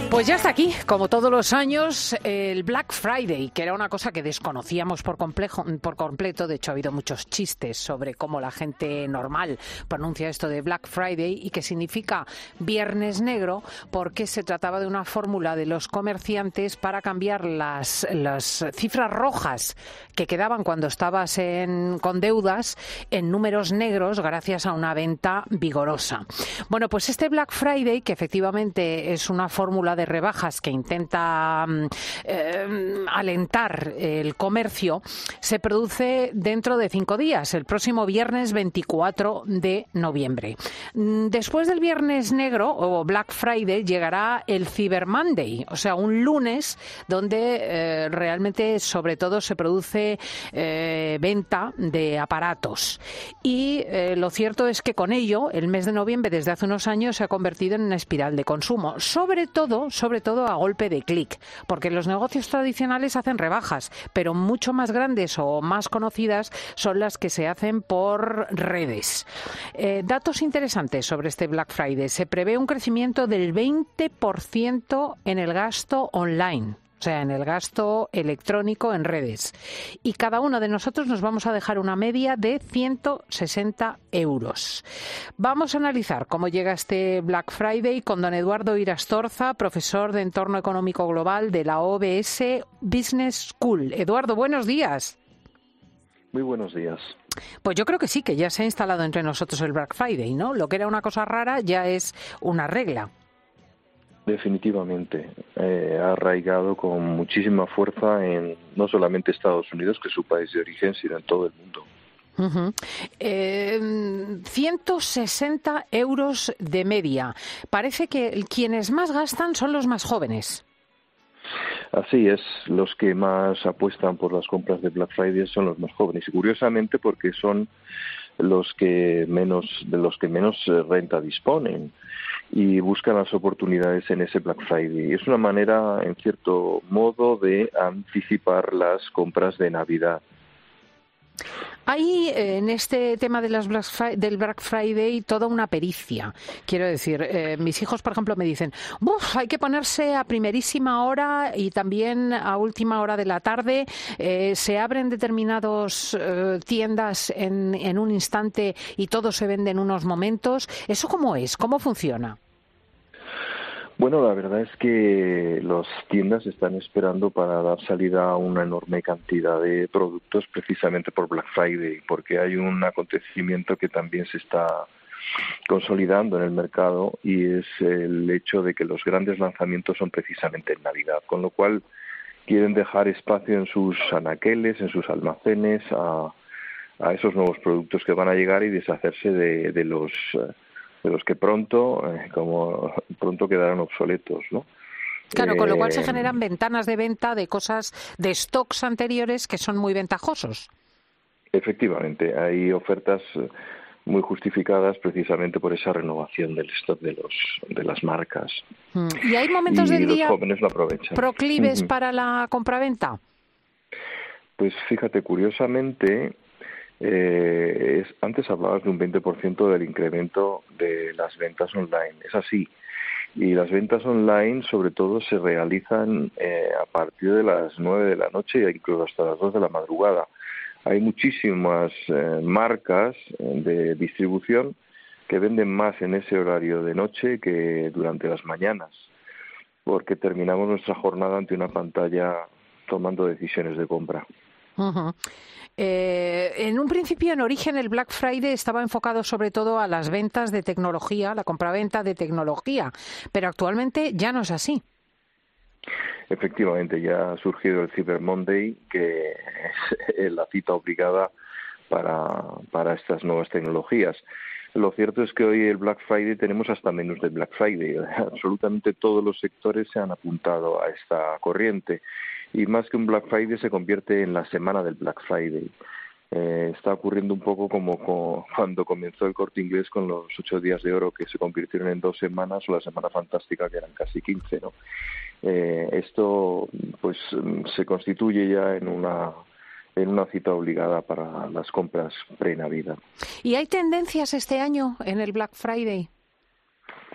Pues ya está aquí, como todos los años, el Black Friday, que era una cosa que desconocíamos por completo. De hecho, ha habido muchos chistes sobre cómo la gente normal pronuncia esto de Black Friday y que significa Viernes Negro, porque se trataba de una fórmula de los comerciantes para cambiar las cifras rojas que quedaban cuando estabas con deudas en números negros gracias a una venta vigorosa. Bueno, pues este Black Friday, que efectivamente es una fórmula de rebajas que intenta alentar el comercio, se produce dentro de 5 días, el próximo viernes 24 de noviembre. Después del Viernes Negro o Black Friday llegará el Cyber Monday, o sea, un lunes donde realmente sobre todo se produce venta de aparatos. Y lo cierto es que con ello el mes de noviembre desde hace unos años se ha convertido en una espiral de consumo, sobre todo a golpe de clic, porque los negocios tradicionales hacen rebajas, pero mucho más grandes o más conocidas son las que se hacen por redes. Datos interesantes sobre este Black Friday. Se prevé un crecimiento del 20% en el gasto online. O sea, en el gasto electrónico en redes. Y cada uno de nosotros nos vamos a dejar una media de 160 euros. Vamos a analizar cómo llega este Black Friday con don Eduardo Irastorza, profesor de Entorno Económico Global de la OBS Business School. Eduardo, buenos días. Muy buenos días. Pues yo creo que sí, que ya se ha instalado entre nosotros el Black Friday, ¿no? Lo que era una cosa rara ya es una regla. Definitivamente, ha arraigado con muchísima fuerza en no solamente Estados Unidos, que es su país de origen, sino en todo el mundo. 160 euros de media. Parece que quienes más gastan son los más jóvenes. Así es, los que más apuestan por las compras de Black Friday son los más jóvenes, y curiosamente porque son los que menos renta disponen y buscan las oportunidades en ese Black Friday. Es una manera, en cierto modo, de anticipar las compras de Navidad. Hay en este tema de del Black Friday toda una pericia. Quiero decir, mis hijos, por ejemplo, me dicen, hay que ponerse a primerísima hora y también a última hora de la tarde. Se abren determinadas tiendas en un instante y todo se vende en unos momentos. ¿Eso cómo es? ¿Cómo funciona? Bueno, la verdad es que las tiendas están esperando para dar salida a una enorme cantidad de productos precisamente por Black Friday, porque hay un acontecimiento que también se está consolidando en el mercado y es el hecho de que los grandes lanzamientos son precisamente en Navidad, con lo cual quieren dejar espacio en sus anaqueles, en sus almacenes a esos nuevos productos que van a llegar y deshacerse de los que pronto quedarán obsoletos, ¿no? Claro, con lo cual se generan ventanas de venta de cosas, de stocks anteriores que son muy ventajosos. Efectivamente, hay ofertas muy justificadas precisamente por esa renovación del stock de las marcas. ¿Y hay momentos del día los jóvenes lo aprovechan proclives para la compraventa? Pues fíjate, curiosamente, antes hablabas de un 20% del incremento de las ventas online. Es así. Y las ventas online, sobre todo, se realizan a partir de las 9 de la noche e incluso hasta las 2 de la madrugada. Hay muchísimas marcas de distribución que venden más en ese horario de noche que durante las mañanas, porque terminamos nuestra jornada ante una pantalla tomando decisiones de compra. En un principio, en origen, el Black Friday estaba enfocado sobre todo a las ventas de tecnología, la compraventa de tecnología, pero actualmente ya no es así. Efectivamente, ya ha surgido el Cyber Monday, que es la cita obligada para estas nuevas tecnologías. Lo cierto es que hoy el Black Friday tenemos hasta menús de Black Friday. Absolutamente todos los sectores se han apuntado a esta corriente. Y más que un Black Friday se convierte en la semana del Black Friday. Está ocurriendo un poco como cuando comenzó el Corte Inglés con los 8 días de oro que se convirtieron en 2 semanas, o la Semana Fantástica que eran casi 15, ¿no? Esto pues se constituye ya en una cita obligada para las compras pre-Navidad. ¿Y hay tendencias este año en el Black Friday?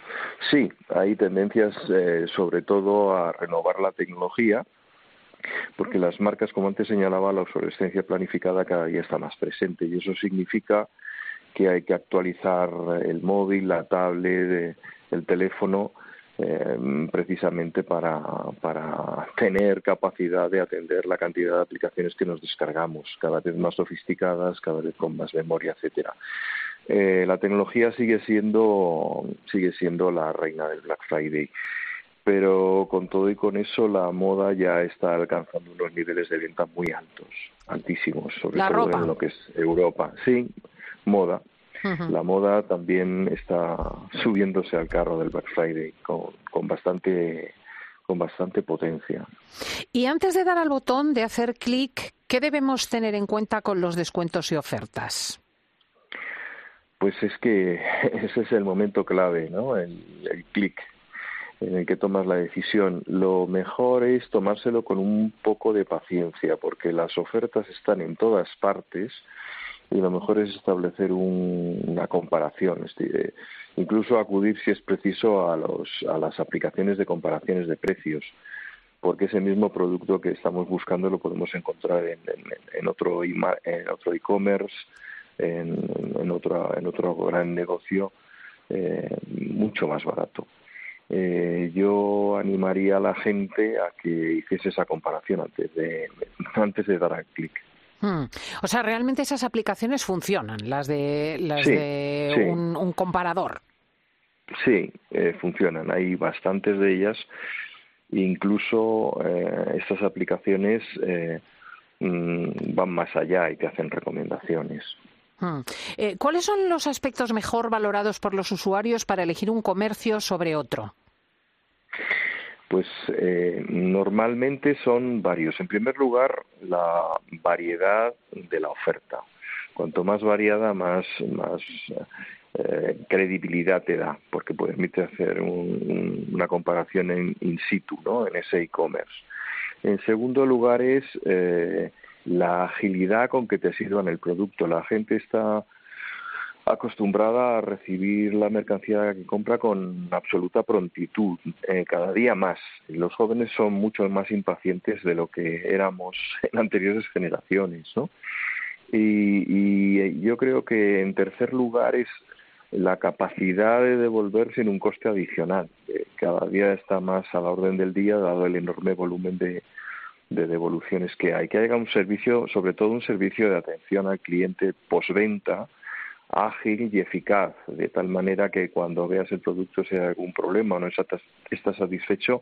Sí, hay tendencias sobre todo a renovar la tecnología, porque las marcas, como antes señalaba, la obsolescencia planificada cada día está más presente y eso significa que hay que actualizar el móvil, la tablet, el teléfono, precisamente para tener capacidad de atender la cantidad de aplicaciones que nos descargamos, cada vez más sofisticadas, cada vez con más memoria, etcétera. La tecnología sigue siendo la reina del Black Friday, pero con todo y con eso la moda ya está alcanzando unos niveles de venta muy altos, altísimos, sobre La todo ropa. en lo que es Europa. Sí, moda. Uh-huh. La moda también está subiéndose al carro del Black Friday con bastante potencia. Y antes de dar al botón de hacer clic, ¿qué debemos tener en cuenta con los descuentos y ofertas? Pues es que ese es el momento clave, ¿no? El clic en el que tomas la decisión. Lo mejor es tomárselo con un poco de paciencia, porque las ofertas están en todas partes y lo mejor es establecer una comparación, incluso acudir, si es preciso, a las aplicaciones de comparaciones de precios, porque ese mismo producto que estamos buscando lo podemos encontrar en otro e-commerce, en otro gran negocio mucho más barato. Yo animaría a la gente a que hiciese esa comparación antes de dar al clic. O sea, realmente esas aplicaciones funcionan, las de un comparador. Sí, funcionan. Hay bastantes de ellas. Incluso estas aplicaciones van más allá y te hacen recomendaciones. ¿Cuáles son los aspectos mejor valorados por los usuarios para elegir un comercio sobre otro? Pues normalmente son varios. En primer lugar, la variedad de la oferta. Cuanto más variada, más credibilidad te da, porque permite hacer una comparación in situ, ¿no? En ese e-commerce. En segundo lugar es la agilidad con que te sirvan el producto. La gente está acostumbrada a recibir la mercancía que compra con absoluta prontitud, cada día más. Los jóvenes son mucho más impacientes de lo que éramos en anteriores generaciones, ¿no? Y yo creo que en tercer lugar es la capacidad de devolver sin un coste adicional. Cada día está más a la orden del día, dado el enorme volumen de devoluciones que hay. Que haya un servicio, sobre todo un servicio de atención al cliente postventa, ágil y eficaz, de tal manera que cuando veas el producto, si hay algún problema o no estás satisfecho,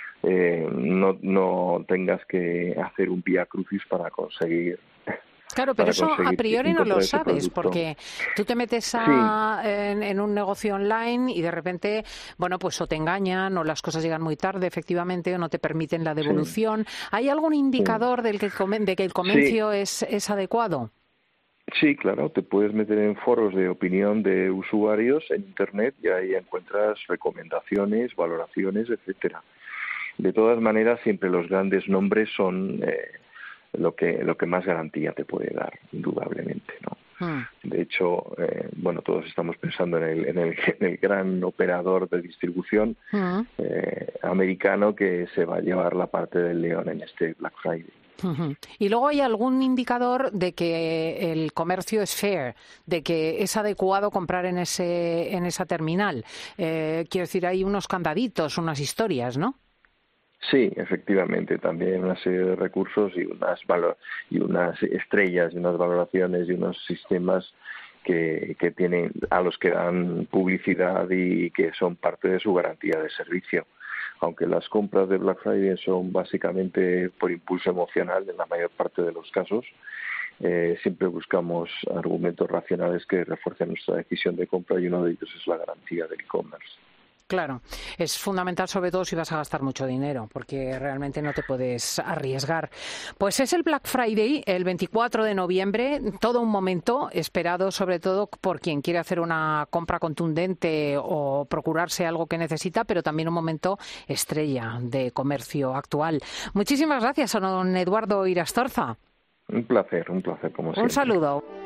no tengas que hacer un vía crucis para conseguir. Claro, pero eso a priori no lo sabes, porque tú te metes en un negocio online y de repente, bueno, pues o te engañan o las cosas llegan muy tarde, efectivamente, o no te permiten la devolución. Sí. ¿Hay algún indicador de que el comercio es adecuado? Sí, claro, te puedes meter en foros de opinión de usuarios en Internet y ahí encuentras recomendaciones, valoraciones, etcétera. De todas maneras, siempre los grandes nombres son lo que más garantía te puede dar, indudablemente, ¿no? De hecho, bueno, todos estamos pensando en el gran operador de distribución americano que se va a llevar la parte del león en este Black Friday. Y luego hay algún indicador de que el comercio es fair, de que es adecuado comprar en esa terminal. Quiero decir, hay unos candaditos, unas historias, ¿no? Sí, efectivamente, también una serie de recursos y unas estrellas y unas valoraciones y unos sistemas que tienen, a los que dan publicidad y que son parte de su garantía de servicio. Aunque las compras de Black Friday son básicamente por impulso emocional en la mayor parte de los casos, siempre buscamos argumentos racionales que refuercen nuestra decisión de compra y uno de ellos es la garantía del e-commerce. Claro, es fundamental sobre todo si vas a gastar mucho dinero, porque realmente no te puedes arriesgar. Pues es el Black Friday, el 24 de noviembre, todo un momento esperado sobre todo por quien quiere hacer una compra contundente o procurarse algo que necesita, pero también un momento estrella de comercio actual. Muchísimas gracias a don Eduardo Irastorza. Un placer como siempre. Un saludo.